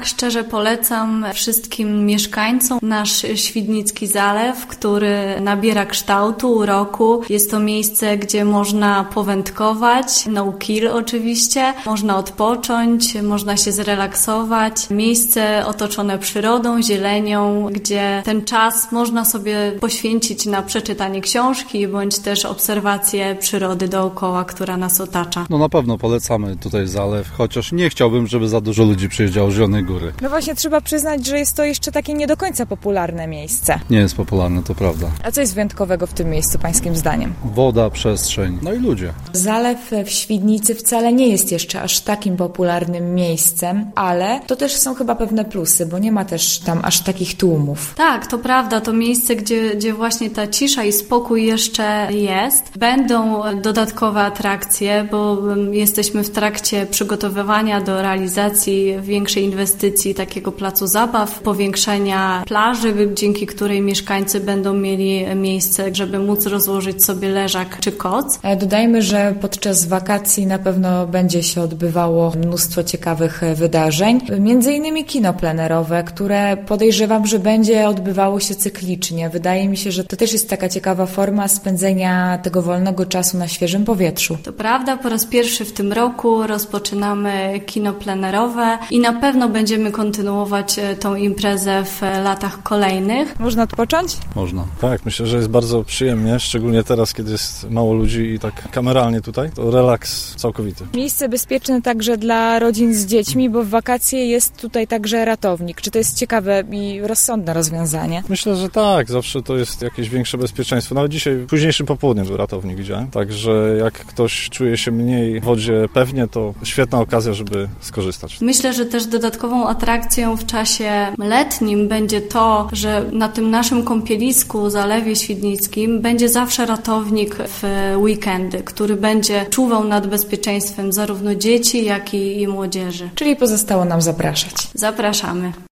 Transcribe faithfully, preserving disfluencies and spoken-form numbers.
Tak, szczerze polecam wszystkim mieszkańcom nasz Świdnicki Zalew, który nabiera kształtu, uroku. Jest to miejsce, gdzie można powędkować, no kill oczywiście, można odpocząć, można się zrelaksować. Miejsce otoczone przyrodą, zielenią, gdzie ten czas można sobie poświęcić na przeczytanie książki, bądź też obserwację przyrody dookoła, która nas otacza. No na pewno polecamy tutaj Zalew, chociaż nie chciałbym, żeby za dużo ludzi przyjeżdżało z Zielonej Góry. No właśnie, trzeba przyznać, że jest to jeszcze takie nie do końca popularne miejsce. Nie jest popularne, to prawda. A co jest wyjątkowego w tym miejscu, pańskim zdaniem? Woda, przestrzeń, no i ludzie. Zalew w Świdnicy wcale nie jest jeszcze aż takim popularnym miejscem, ale to też są chyba pewne plusy, bo nie ma też tam aż takich tłumów. Tak, to prawda, to miejsce, gdzie, gdzie właśnie ta cisza i spokój jeszcze jest. Będą dodatkowe atrakcje, bo jesteśmy w trakcie przygotowywania do realizacji większej inwestycji takiego placu zabaw, powiększenia plaży, dzięki której mieszkańcy będą mieli miejsce, żeby móc rozłożyć sobie leżak czy koc. Dodajmy, że podczas wakacji na pewno będzie się odbywało mnóstwo ciekawych wydarzeń, między innymi kino plenerowe, które podejrzewam, że będzie odbywało się cyklicznie. Wydaje mi się, że to też jest taka ciekawa forma spędzenia tego wolnego czasu na świeżym powietrzu. To prawda, po raz pierwszy w tym roku rozpoczynamy kino plenerowe i na pewno będziemy kontynuować tą imprezę w latach kolejnych. Można odpocząć? Można. Tak, myślę, że jest bardzo przyjemnie, szczególnie teraz, kiedy jest mało ludzi i tak kameralnie tutaj, to relaks całkowity. Miejsce bezpieczne także dla rodzin z dziećmi, bo w wakacje jest tutaj także ratownik. Czy to jest ciekawe i rozsądne rozwiązanie? Myślę, że tak, zawsze to jest jakieś większe bezpieczeństwo. Nawet dzisiaj, późniejszym popołudniem był ratownik, widziałem. Także jak ktoś czuje się mniej w wodzie pewnie, to świetna okazja, żeby skorzystać. Myślę, że też dodatkową atrakcją w czasie letnim będzie to, że na tym naszym kąpielisku, Zalewie Świdnickim, będzie zawsze ratownik w weekendy, który będzie czuwał nad bezpieczeństwem zarówno dzieci, jak i, i młodzieży. Czyli pozostało nam zapraszać. Zapraszamy.